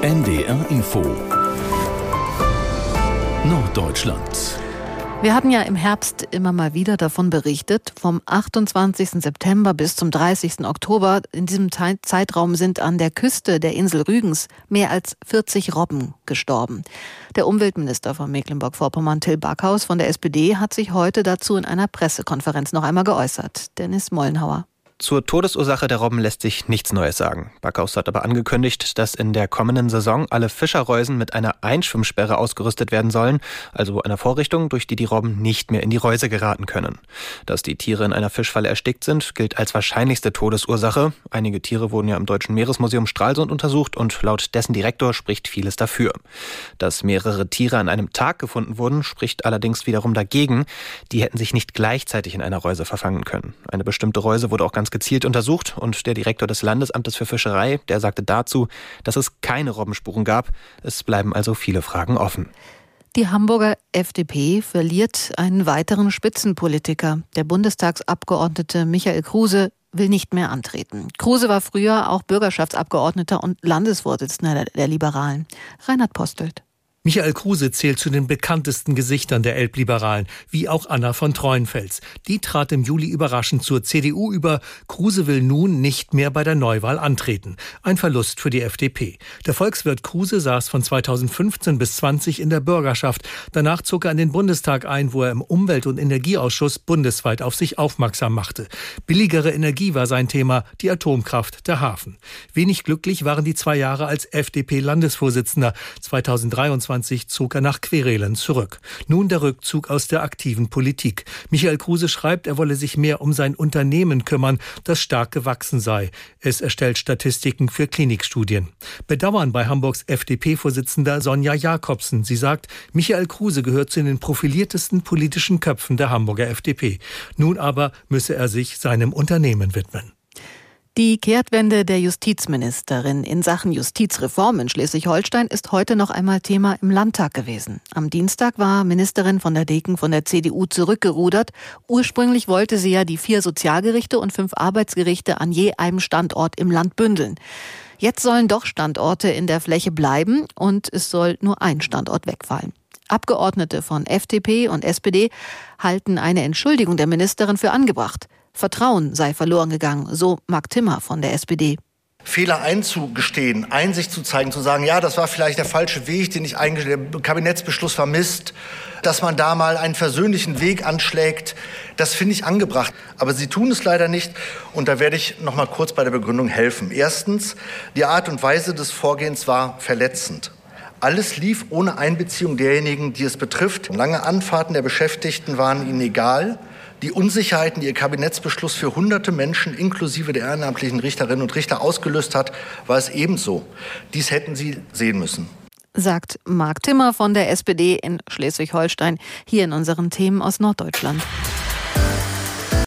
NDR Info Norddeutschland. Wir hatten ja im Herbst immer mal wieder davon berichtet, vom 28. September bis zum 30. Oktober. In diesem Zeitraum sind an der Küste der Insel Rügens mehr als 40 Robben gestorben. Der Umweltminister von Mecklenburg-Vorpommern, Till Backhaus von der SPD, hat sich heute dazu in einer Pressekonferenz noch einmal geäußert. Dennis Mollenhauer. Zur Todesursache der Robben lässt sich nichts Neues sagen. Backhaus hat aber angekündigt, dass in der kommenden Saison alle Fischerreusen mit einer Einschwimmsperre ausgerüstet werden sollen, also einer Vorrichtung, durch die die Robben nicht mehr in die Reuse geraten können. Dass die Tiere in einer Fischfalle erstickt sind, gilt als wahrscheinlichste Todesursache. Einige Tiere wurden ja im Deutschen Meeresmuseum Stralsund untersucht und laut dessen Direktor spricht vieles dafür. Dass mehrere Tiere an einem Tag gefunden wurden, spricht allerdings wiederum dagegen. Die hätten sich nicht gleichzeitig in einer Reuse verfangen können. Eine bestimmte Reuse wurde auch ganz gezielt untersucht und der Direktor des Landesamtes für Fischerei, der sagte dazu, dass es keine Robbenspuren gab. Es bleiben also viele Fragen offen. Die Hamburger FDP verliert einen weiteren Spitzenpolitiker. Der Bundestagsabgeordnete Michael Kruse will nicht mehr antreten. Kruse war früher auch Bürgerschaftsabgeordneter und Landesvorsitzender der Liberalen. Reinhard Postelt. Michael Kruse zählt zu den bekanntesten Gesichtern der Elbliberalen, wie auch Anna von Treuenfels. Die trat im Juli überraschend zur CDU über. Kruse will nun nicht mehr bei der Neuwahl antreten. Ein Verlust für die FDP. Der Volkswirt Kruse saß von 2015 bis 20 in der Bürgerschaft. Danach zog er in den Bundestag ein, wo er im Umwelt- und Energieausschuss bundesweit auf sich aufmerksam machte. Billigere Energie war sein Thema, die Atomkraft, der Hafen. Wenig glücklich waren die 2 Jahre als FDP-Landesvorsitzender. 2023 zog er nach Querelen zurück. Nun der Rückzug aus der aktiven Politik. Michael Kruse schreibt, er wolle sich mehr um sein Unternehmen kümmern, das stark gewachsen sei. Es erstellt Statistiken für Klinikstudien. Bedauern bei Hamburgs FDP-Vorsitzender Sonja Jakobsen. Sie sagt, Michael Kruse gehört zu den profiliertesten politischen Köpfen der Hamburger FDP. Nun aber müsse er sich seinem Unternehmen widmen. Die Kehrtwende der Justizministerin in Sachen Justizreform in Schleswig-Holstein ist heute noch einmal Thema im Landtag gewesen. Am Dienstag war Ministerin von der Deken von der CDU zurückgerudert. Ursprünglich wollte sie ja die 4 Sozialgerichte und 5 Arbeitsgerichte an je einem Standort im Land bündeln. Jetzt sollen doch Standorte in der Fläche bleiben und es soll nur ein Standort wegfallen. Abgeordnete von FDP und SPD halten eine Entschuldigung der Ministerin für angebracht. Vertrauen sei verloren gegangen, so Marc Timmer von der SPD. Fehler einzugestehen, Einsicht zu zeigen, zu sagen, ja, das war vielleicht der falsche Weg, den ich der Kabinettsbeschluss vermisst, dass man da mal einen versöhnlichen Weg anschlägt, das finde ich angebracht. Aber sie tun es leider nicht und da werde ich noch mal kurz bei der Begründung helfen. Erstens, die Art und Weise des Vorgehens war verletzend. Alles lief ohne Einbeziehung derjenigen, die es betrifft. Lange Anfahrten der Beschäftigten waren ihnen egal. Die Unsicherheiten, die ihr Kabinettsbeschluss für hunderte Menschen inklusive der ehrenamtlichen Richterinnen und Richter ausgelöst hat, war es ebenso. Dies hätten sie sehen müssen. Sagt Marc Timmer von der SPD in Schleswig-Holstein, hier in unseren Themen aus Norddeutschland.